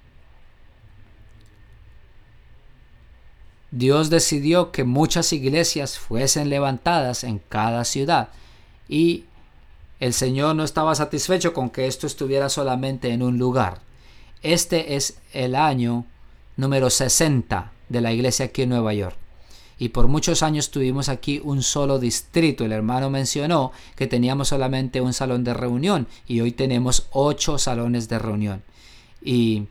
Dios decidió que muchas iglesias fuesen levantadas en cada ciudad, y el Señor no estaba satisfecho con que esto estuviera solamente en un lugar. Este es el año número sesenta de la iglesia aquí en Nueva York. Y por muchos años tuvimos aquí un solo distrito. El hermano mencionó que teníamos solamente un salón de reunión y hoy tenemos ocho salones de reunión. Y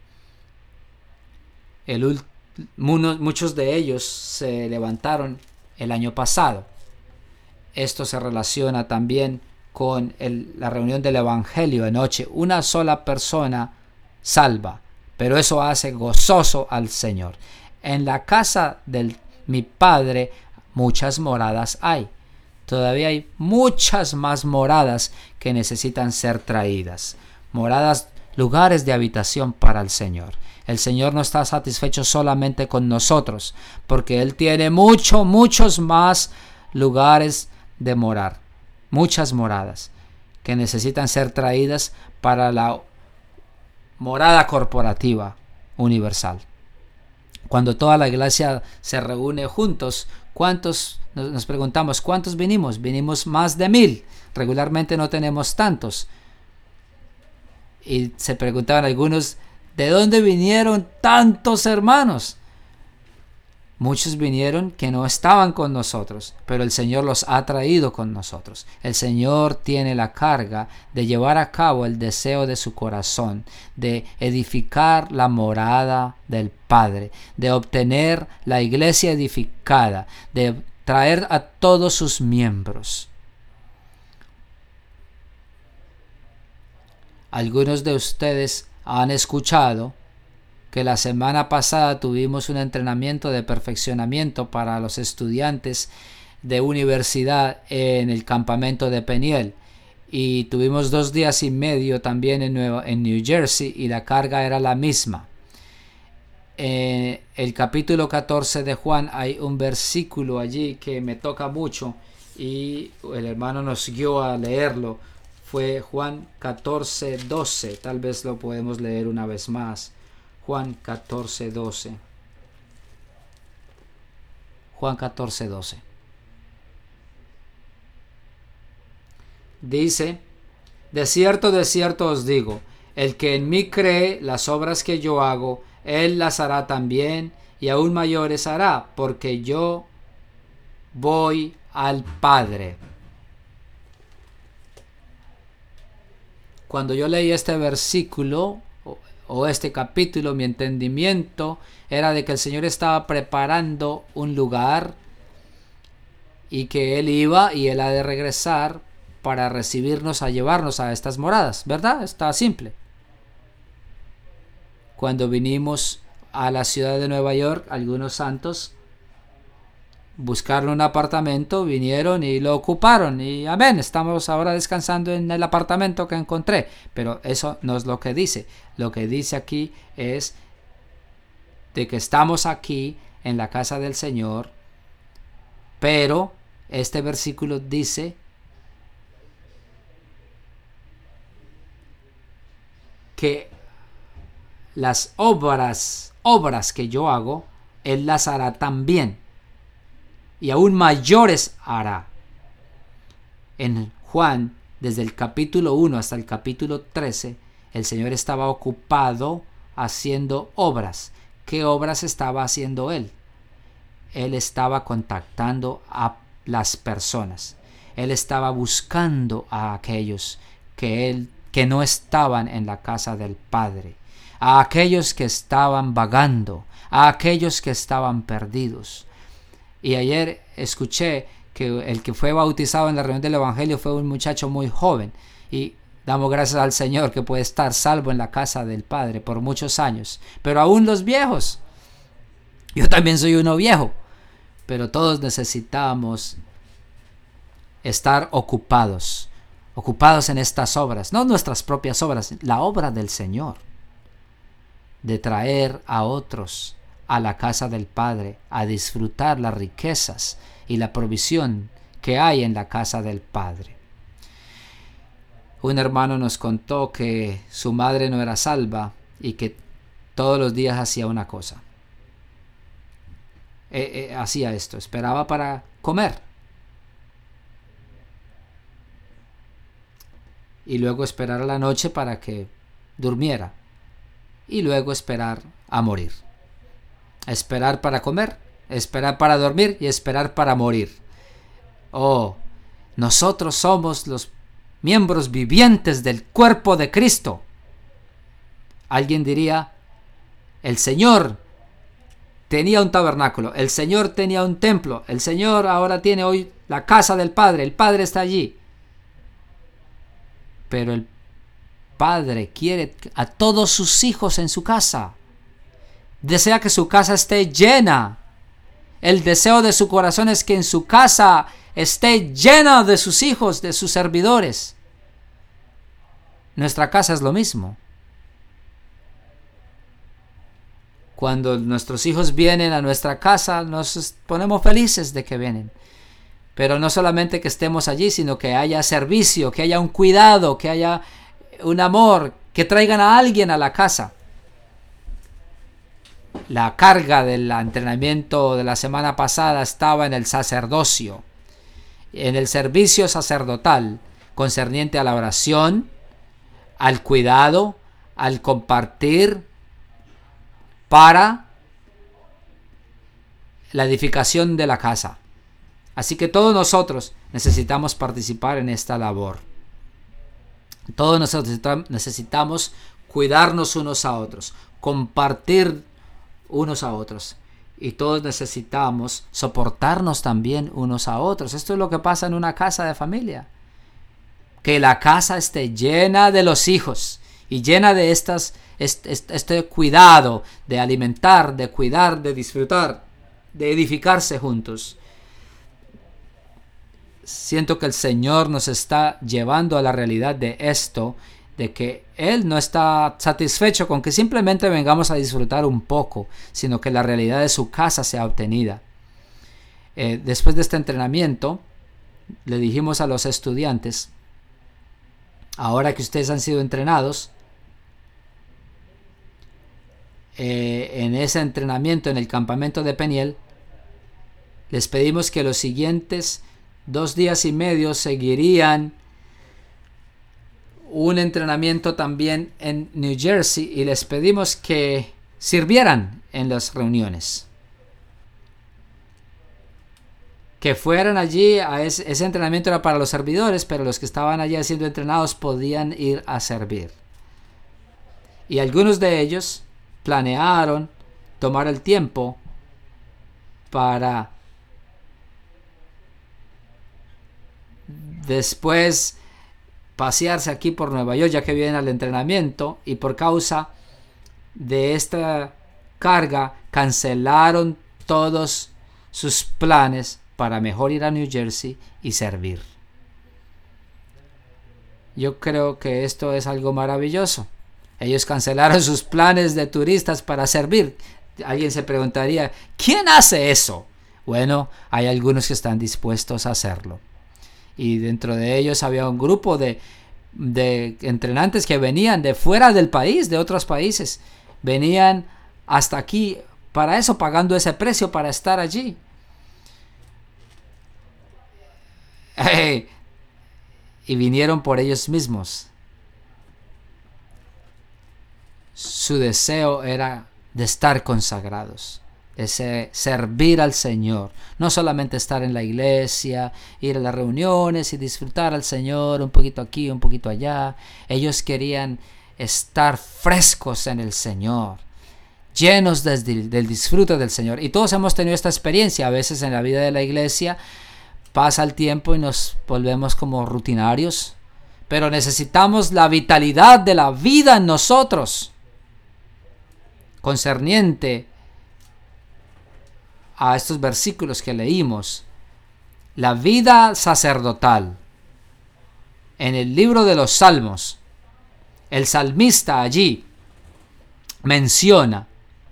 el, muchos de ellos se levantaron el año pasado. Esto se relaciona también con el, la reunión del Evangelio anoche. Una sola persona salva, pero eso hace gozoso al Señor. En la casa de mi Padre muchas moradas hay. Todavía hay muchas más moradas que necesitan ser traídas. Moradas, lugares de habitación para el Señor. El Señor no está satisfecho solamente con nosotros, porque Él tiene mucho, muchos más lugares de morar. Muchas moradas que necesitan ser traídas para la morada corporativa universal. Cuando toda la iglesia se reúne juntos, ¿cuántos? Nos preguntamos, ¿cuántos vinimos? Vinimos más de mil. Regularmente no tenemos tantos. Y se preguntaban algunos, ¿de dónde vinieron tantos hermanos? Muchos vinieron que no estaban con nosotros, pero el Señor los ha traído con nosotros. El Señor tiene la carga de llevar a cabo el deseo de su corazón, de edificar la morada del Padre, de obtener la iglesia edificada, de traer a todos sus miembros. Algunos de ustedes han escuchado que la semana pasada tuvimos un entrenamiento de perfeccionamiento para los estudiantes de universidad en el campamento de Peniel, y tuvimos dos días y medio también en, Nueva, en New Jersey, y la carga era la misma. En el capítulo catorce de Juan hay un versículo allí que me toca mucho y el hermano nos guió a leerlo. Fue Juan catorce doce, tal vez lo podemos leer una vez más. Juan catorce doce. Juan catorce doce. Dice: de cierto, de cierto os digo, el que en mí cree, las obras que yo hago, él las hará también, y aún mayores hará, porque yo voy al Padre. Cuando yo leí este versículo o este capítulo, mi entendimiento era de que el Señor estaba preparando un lugar y que Él iba y Él ha de regresar para recibirnos, a llevarnos a estas moradas, ¿verdad? Está simple. Cuando vinimos a la ciudad de Nueva York, algunos santos buscaron un apartamento, vinieron y lo ocuparon, y amén, estamos ahora descansando en el apartamento que encontré. Pero eso no es lo que dice. Lo que dice aquí es de que estamos aquí en la casa del Señor, pero este versículo dice que las obras, obras que yo hago, Él las hará también, y aún mayores hará. En Juan, desde el capítulo uno hasta el capítulo trece, el Señor estaba ocupado haciendo obras. ¿Qué obras estaba haciendo Él? Él estaba contactando a las personas. Él estaba buscando a aquellos que, él, que no estaban en la casa del Padre, a aquellos que estaban vagando, a aquellos que estaban perdidos. Y ayer escuché que el que fue bautizado en la reunión del Evangelio fue un muchacho muy joven, y damos gracias al Señor que puede estar salvo en la casa del Padre por muchos años. Pero aún los viejos, yo también soy uno viejo, pero todos necesitamos estar ocupados, ocupados en estas obras, no nuestras propias obras, la obra del Señor, de traer a otros a la casa del Padre, a disfrutar las riquezas y la provisión que hay en la casa del Padre. Un hermano nos contó que su madre no era salva y que todos los días hacía una cosa. eh, eh, hacía esto, esperaba para comer y luego esperar a la noche para que durmiera y luego esperar a morir. Esperar para comer, esperar para dormir y esperar para morir. Oh, nosotros somos los miembros vivientes del cuerpo de Cristo. Alguien diría, el Señor tenía un tabernáculo, el Señor tenía un templo, el Señor ahora tiene hoy la casa del Padre, el Padre está allí. Pero el Padre quiere a todos sus hijos en su casa. Desea que su casa esté llena. El deseo de su corazón es que en su casa esté llena de sus hijos, de sus servidores. Nuestra casa es lo mismo. Cuando nuestros hijos vienen a nuestra casa, nos ponemos felices de que vienen. Pero no solamente que estemos allí, sino que haya servicio, que haya un cuidado, que haya un amor, que traigan a alguien a la casa. La carga del entrenamiento de la semana pasada estaba en el sacerdocio, en el servicio sacerdotal, concerniente a la oración, al cuidado, al compartir, para la edificación de la casa. Así que todos nosotros necesitamos participar en esta labor. Todos nosotros necesitamos cuidarnos unos a otros, compartir unos a otros. Y todos necesitamos soportarnos también unos a otros. Esto es lo que pasa en una casa de familia. Que la casa esté llena de los hijos y llena de estas, este, este cuidado de alimentar, de cuidar, de disfrutar, de edificarse juntos. Siento que el Señor nos está llevando a la realidad de esto, de que Él no está satisfecho con que simplemente vengamos a disfrutar un poco, sino que la realidad de su casa sea obtenida. Eh, después de este entrenamiento, le dijimos a los estudiantes, ahora que ustedes han sido entrenados, eh, en ese entrenamiento en el campamento de Peniel, les pedimos que los siguientes dos días y medio seguirían un entrenamiento también en New Jersey y les pedimos que sirvieran en las reuniones. Que fueran allí, a ese, ese entrenamiento era para los servidores, pero los que estaban allí siendo entrenados podían ir a servir. Y algunos de ellos planearon tomar el tiempo para después pasearse aquí por Nueva York, ya que vienen al entrenamiento, y por causa de esta carga cancelaron todos sus planes para mejor ir a New Jersey y servir. Yo creo que esto es algo maravilloso. Ellos cancelaron sus planes de turistas para servir. Alguien se preguntaría, ¿quién hace eso? Bueno, hay algunos que están dispuestos a hacerlo. Y dentro de ellos había un grupo de, de entrenantes que venían de fuera del país, de otros países. Venían hasta aquí para eso, pagando ese precio para estar allí. Hey, y vinieron por ellos mismos. Su deseo era de estar consagrados, de ser, servir al Señor, no solamente estar en la iglesia, ir a las reuniones y disfrutar al Señor un poquito aquí, un poquito allá. Ellos querían estar frescos en el Señor, llenos de, del disfrute del Señor. Y todos hemos tenido esta experiencia. A veces en la vida de la iglesia pasa el tiempo y nos volvemos como rutinarios, pero necesitamos la vitalidad de la vida en nosotros, concerniente a estos versículos que leímos. La vida sacerdotal. En el libro de los Salmos, el salmista allí menciona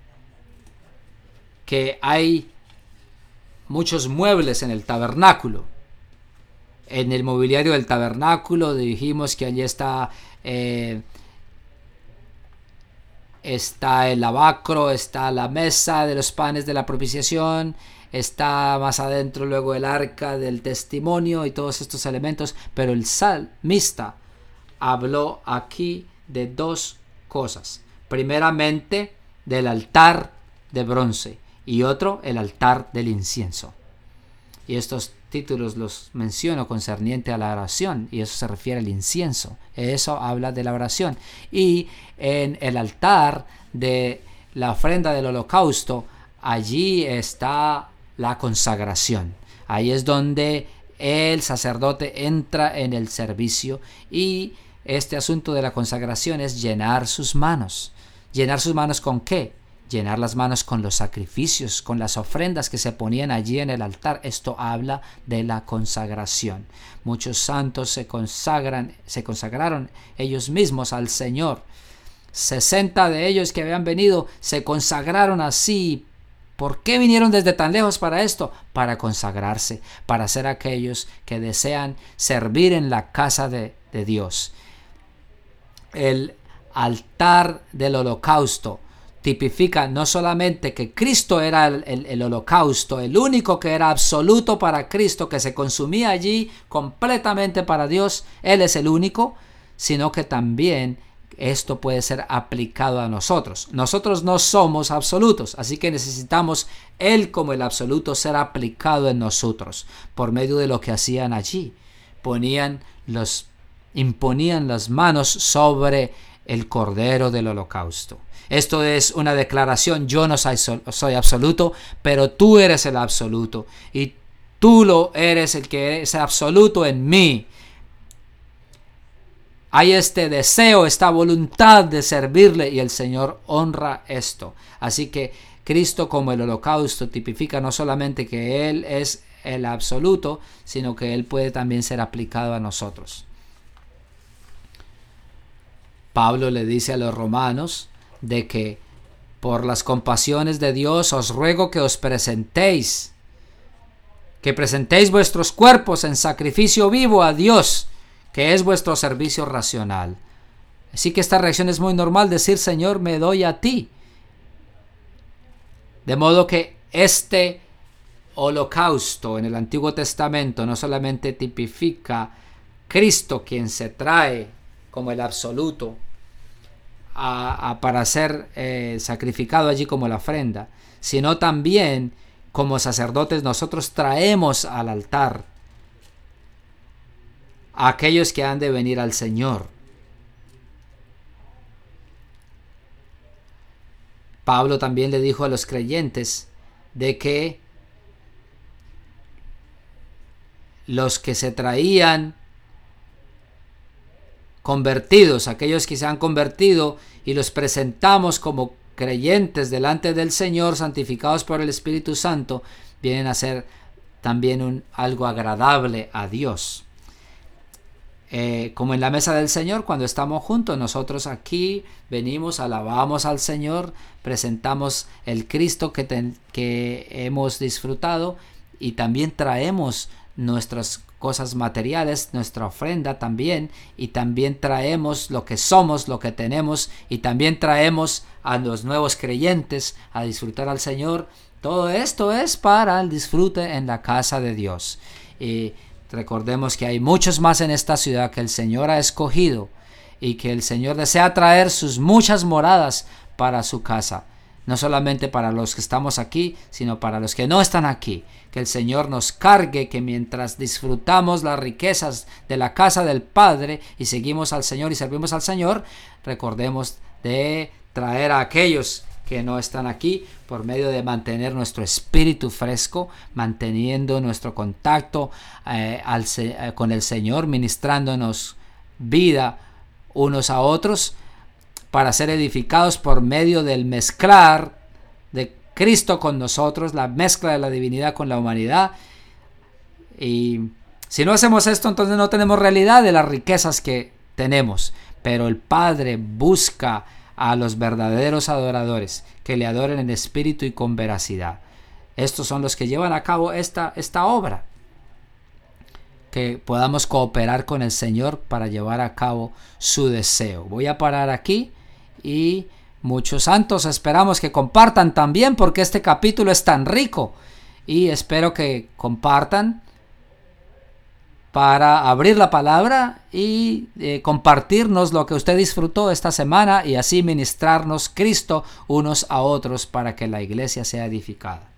que hay muchos muebles en el tabernáculo. En el mobiliario del tabernáculo dijimos que allí está eh, está el lavacro, está la mesa de los panes de la propiciación, está más adentro luego el arca del testimonio y todos estos elementos, pero el salmista habló aquí de dos cosas. Primeramente, del altar de bronce y otro, el altar del incienso. Y estos títulos los menciono concerniente a la oración, y eso se refiere al incienso. Eso habla de la oración. Y en el altar de la ofrenda del holocausto, allí está la consagración. Ahí es donde el sacerdote entra en el servicio, y este asunto de la consagración es llenar sus manos. ¿Llenar sus manos con qué? Llenar las manos con los sacrificios, con las ofrendas que se ponían allí en el altar. Esto habla de la consagración. Muchos santos se consagran, se consagraron ellos mismos al Señor. sesenta de ellos que habían venido se consagraron así. ¿Por qué vinieron desde tan lejos para esto? Para consagrarse, para ser aquellos que desean servir en la casa de, de Dios. El altar del holocausto tipifica no solamente que Cristo era el, el, el holocausto, el único que era absoluto para Cristo, que se consumía allí completamente para Dios, Él es el único, sino que también esto puede ser aplicado a nosotros. Nosotros no somos absolutos, así que necesitamos Él como el absoluto ser aplicado en nosotros, por medio de lo que hacían allí. Ponían los, imponían las manos sobre el cordero del holocausto. Esto es una declaración: yo no soy, soy absoluto, pero tú eres el absoluto, y tú lo eres, el que es absoluto en mí. Hay este deseo, esta voluntad de servirle, y el Señor honra esto. Así que Cristo como el holocausto tipifica no solamente que Él es el absoluto, sino que Él puede también ser aplicado a nosotros. Pablo le dice a los romanos de que por las compasiones de Dios os ruego que os presentéis, que presentéis vuestros cuerpos en sacrificio vivo a Dios, que es vuestro servicio racional. Así que esta reacción es muy normal, decir: Señor, me doy a ti. De modo que este holocausto en el Antiguo Testamento no solamente tipifica Cristo, quien se trae como el absoluto a, a, para ser eh, sacrificado allí como la ofrenda, sino también como sacerdotes nosotros traemos al altar a aquellos que han de venir al Señor. Pablo también le dijo a los creyentes de que los que se traían convertidos, aquellos que se han convertido y los presentamos como creyentes delante del Señor, santificados por el Espíritu Santo, vienen a ser también un, algo agradable a Dios. Eh, como en la mesa del Señor, cuando estamos juntos, nosotros aquí venimos, alabamos al Señor, presentamos el Cristo que, ten, que hemos disfrutado, y también traemos nuestras cosas materiales, nuestra ofrenda también, y también traemos lo que somos, lo que tenemos, y también traemos a los nuevos creyentes a disfrutar al Señor. Todo esto es para el disfrute en la casa de Dios. Y recordemos que hay muchos más en esta ciudad que el Señor ha escogido, y que el Señor desea traer sus muchas moradas para su casa. No solamente para los que estamos aquí, sino para los que no están aquí. Que el Señor nos cargue, que mientras disfrutamos las riquezas de la casa del Padre y seguimos al Señor y servimos al Señor, recordemos de traer a aquellos que no están aquí por medio de mantener nuestro espíritu fresco, manteniendo nuestro contacto eh, al, eh, con el Señor, ministrándonos vida unos a otros, para ser edificados por medio del mezclar de Cristo con nosotros, la mezcla de la divinidad con la humanidad. Y si no hacemos esto, entonces no tenemos realidad de las riquezas que tenemos. Pero el Padre busca a los verdaderos adoradores, que le adoren en espíritu y con veracidad. Estos son los que llevan a cabo esta, esta obra. Que podamos cooperar con el Señor para llevar a cabo su deseo. Voy a parar aquí y Muchos santos esperamos que compartan también, porque este capítulo es tan rico, y espero que compartan para abrir la palabra y eh, compartirnos lo que usted disfrutó esta semana, y así ministrarnos Cristo unos a otros para que la iglesia sea edificada.